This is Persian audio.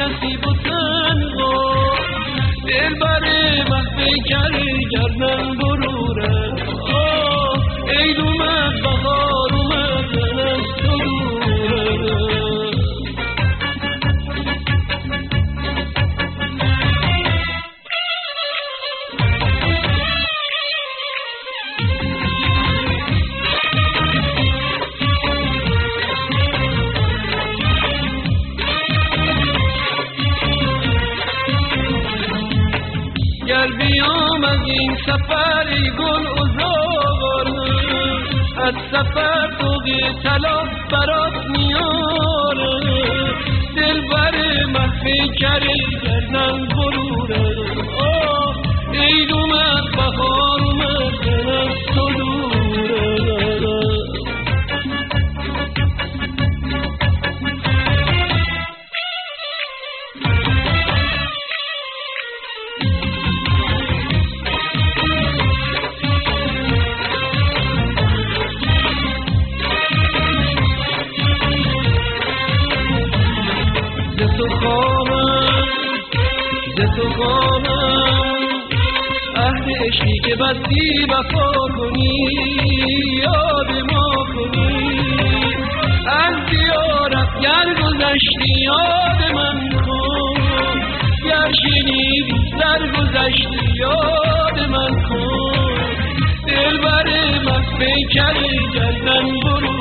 نصیب و تنها دلبر محفی کری گردن بروره عید اومد بهار اومد از تو دوره گر بیام از این سفر گل ازاره از سفر توقی طلا برات میاره دلبر محفی کری گردن بروره عید اومد بهار اومد از تو دوره تو خواهم عهد عشقی که بستی وفا کنی یاد ما کنی از زیارت گر گذشتی یاد من کن گر شنیدی در گذشتی یاد من کن دلبر محفی کری گردن برو